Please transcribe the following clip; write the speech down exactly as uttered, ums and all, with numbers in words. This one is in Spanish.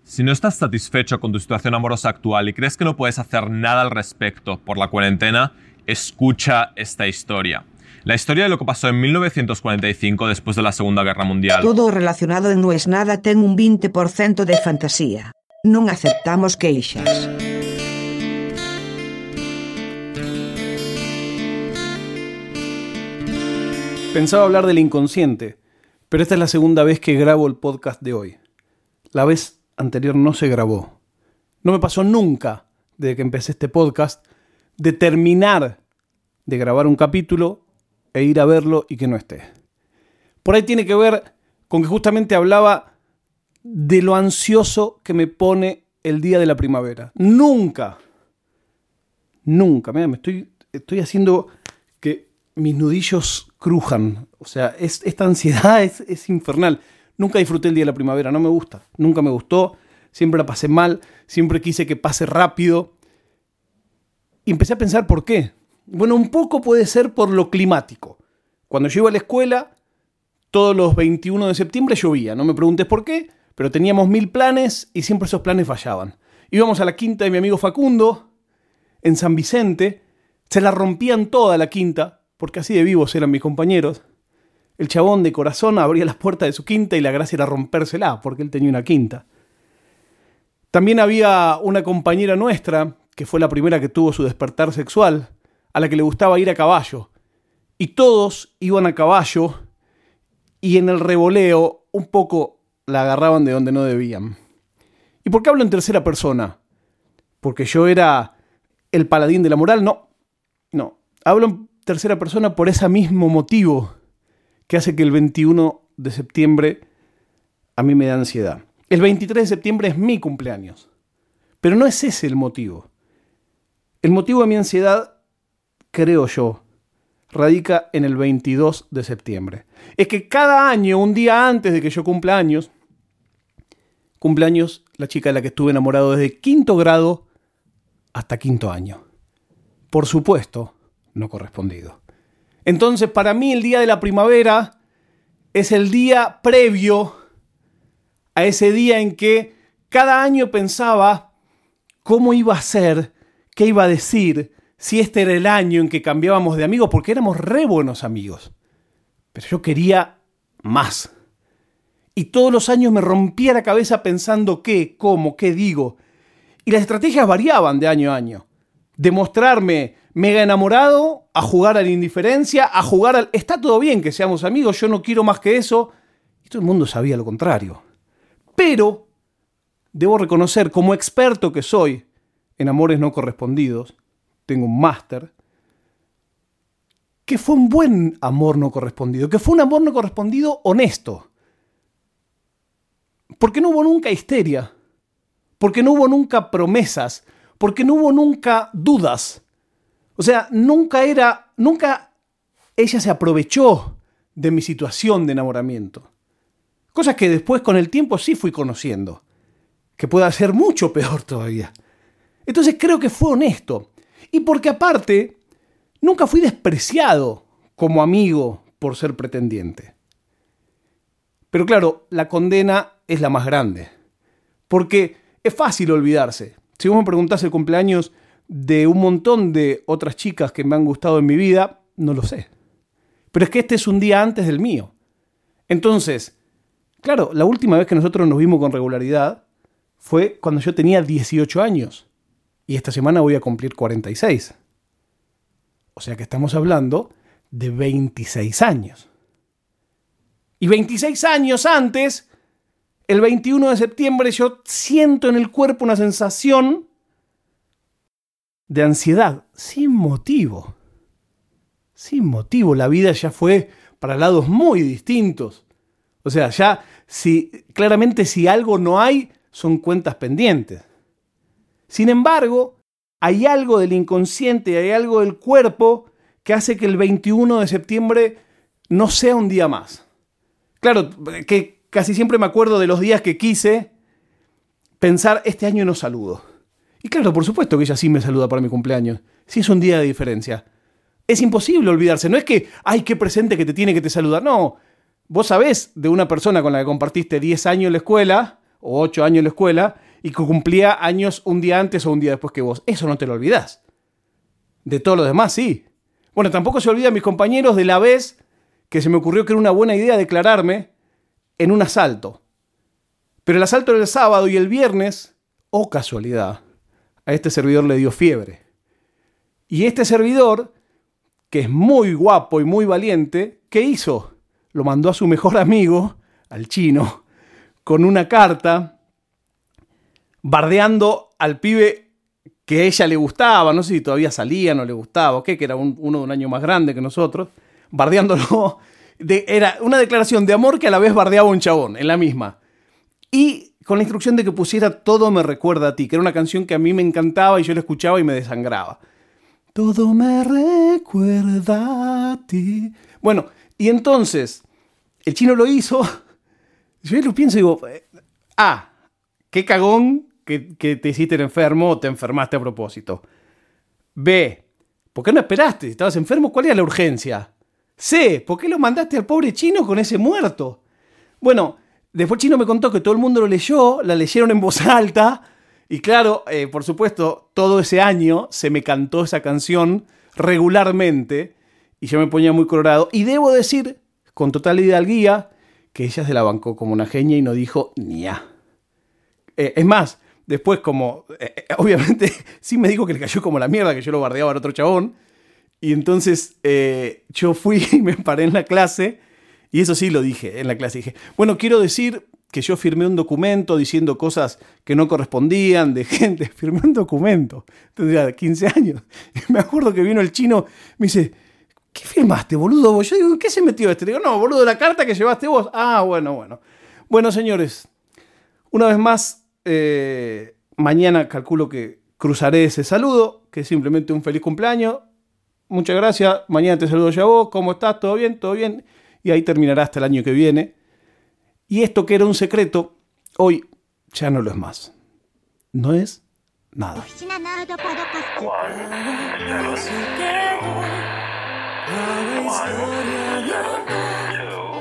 Si no estás satisfecho con tu situación amorosa actual y crees que no puedes hacer nada al respecto por la cuarentena, escucha esta historia. La historia de lo que pasó en mil novecientos cuarenta y cinco después de la Segunda Guerra Mundial. Todo relacionado en No es Nada ten un veinte por ciento de fantasía. Non aceptamos queixas. Pensaba hablar del inconsciente, pero esta es la segunda vez que grabo el podcast de hoy. La vez anterior no se grabó. No me pasó nunca, desde que empecé este podcast, de terminar de grabar un capítulo e ir a verlo y que no esté. Por ahí tiene que ver con que justamente hablaba de lo ansioso que me pone el día de la primavera. Nunca, nunca, mira, me estoy, estoy haciendo que mis nudillos crujan. O sea, es, esta ansiedad es, es infernal. Nunca disfruté el día de la primavera, no me gusta. Nunca me gustó, siempre la pasé mal, siempre quise que pase rápido. Y empecé a pensar por qué. Bueno, un poco puede ser por lo climático. Cuando yo iba a la escuela, todos los veintiuno de septiembre llovía. No me preguntes por qué, pero teníamos mil planes y siempre esos planes fallaban. Íbamos a la quinta de mi amigo Facundo, en San Vicente. Se la rompían toda la quinta, porque así de vivos eran mis compañeros. El chabón de corazón abría las puertas de su quinta y la gracia era rompérsela, porque él tenía una quinta. También había una compañera nuestra, que fue la primera que tuvo su despertar sexual, a la que le gustaba ir a caballo. Y todos iban a caballo y en el revoleo un poco la agarraban de donde no debían. ¿Y por qué hablo en tercera persona? ¿Porque yo era el paladín de la moral? No, no. Hablo en tercera persona por ese mismo motivo que hace que el veintiuno de septiembre a mí me da ansiedad. El veintitrés de septiembre es mi cumpleaños, pero no es ese el motivo. El motivo de mi ansiedad, creo yo, radica en el veintidós de septiembre. Es que cada año, un día antes de que yo cumpla años, cumpleaños la chica de la que estuve enamorado desde quinto grado hasta quinto año. Por supuesto, no correspondido. Entonces, para mí el día de la primavera es el día previo a ese día en que cada año pensaba cómo iba a ser, qué iba a decir, si este era el año en que cambiábamos de amigos, porque éramos re buenos amigos. Pero yo quería más. Y todos los años me rompía la cabeza pensando qué, cómo, qué digo. Y las estrategias variaban de año a año. De mostrarme mega enamorado, a jugar a la indiferencia, a jugar al... Está todo bien que seamos amigos, yo no quiero más que eso. Y todo el mundo sabía lo contrario. Pero debo reconocer, como experto que soy en amores no correspondidos, tengo un máster, que fue un buen amor no correspondido, que fue un amor no correspondido honesto. Porque no hubo nunca histeria, porque no hubo nunca promesas, porque no hubo nunca dudas. O sea, nunca era, nunca ella se aprovechó de mi situación de enamoramiento. Cosas que después con el tiempo sí fui conociendo, que puede ser mucho peor todavía. Entonces creo que fue honesto. Y porque aparte, nunca fui despreciado como amigo por ser pretendiente. Pero claro, la condena es la más grande. Porque es fácil olvidarse. Si vos me preguntás el cumpleaños de un montón de otras chicas que me han gustado en mi vida, no lo sé. Pero es que este es un día antes del mío. Entonces, claro, la última vez que nosotros nos vimos con regularidad fue cuando yo tenía dieciocho años. Y esta semana voy a cumplir cuarenta y seis. O sea que estamos hablando de veintiséis años. Y veintiséis años antes, el veintiuno de septiembre, yo siento en el cuerpo una sensación de ansiedad, sin motivo. Sin motivo, la vida ya fue para lados muy distintos. O sea, ya, si, claramente si algo no hay, son cuentas pendientes. Sin embargo, hay algo del inconsciente, hay algo del cuerpo que hace que el veintiuno de septiembre no sea un día más. Claro, que casi siempre me acuerdo de los días que quise pensar, este año no saludo. Y claro, por supuesto que ella sí me saluda para mi cumpleaños. Sí es un día de diferencia. Es imposible olvidarse. No es que, ay, qué presente que te tiene que te saludar. No, vos sabés de una persona con la que compartiste diez años en la escuela o ocho años en la escuela y que cumplía años un día antes o un día después que vos. Eso no te lo olvidás. De todo lo demás, sí. Bueno, tampoco se olvidan mis compañeros de la vez que se me ocurrió que era una buena idea declararme en un asalto. Pero el asalto era el sábado y el viernes, oh casualidad, a este servidor le dio fiebre. Y este servidor, que es muy guapo y muy valiente, ¿qué hizo? Lo mandó a su mejor amigo, al chino, con una carta, bardeando al pibe que a ella le gustaba, no sé si todavía salía, no le gustaba, o qué, que era un, uno de un año más grande que nosotros, bardeándolo. De, era una declaración de amor que a la vez bardeaba a un chabón, en la misma. Y con la instrucción de que pusiera Todo me recuerda a ti, que era una canción que a mí me encantaba y yo la escuchaba y me desangraba. Todo me recuerda a ti. Bueno, y entonces, el chino lo hizo. Yo lo pienso y digo, ah, qué cagón que, que te hiciste el enfermo o te enfermaste a propósito. B, ¿por qué no esperaste? Si estabas enfermo, ¿cuál era la urgencia? C, ¿por qué lo mandaste al pobre chino con ese muerto? Bueno, después Chino me contó que todo el mundo lo leyó, la leyeron en voz alta. Y claro, eh, por supuesto, todo ese año se me cantó esa canción regularmente y yo me ponía muy colorado. Y debo decir, con total hidalguía, que ella se la bancó como una genia y no dijo ni a. Eh, es más, después como, eh, obviamente, sí me dijo que le cayó como la mierda, que yo lo bardeaba al otro chabón. Y entonces eh, yo fui y me paré en la clase y eso sí lo dije en la clase. Dije, bueno, quiero decir que yo firmé un documento diciendo cosas que no correspondían de gente. Firmé un documento. Tendría quince años. Y me acuerdo que vino el chino, me dice, ¿qué firmaste, boludo? Yo digo, ¿en qué se metió este? Le digo, no, boludo, la carta que llevaste vos. Ah, bueno, bueno. Bueno, señores, una vez más, eh, mañana calculo que cruzaré ese saludo, que es simplemente un feliz cumpleaños. Muchas gracias. Mañana te saludo yo a vos. ¿Cómo estás? ¿Todo bien? ¿Todo bien? Y ahí terminará hasta el año que viene. Y esto que era un secreto, hoy ya no lo es más. No es nada. La historia de amor.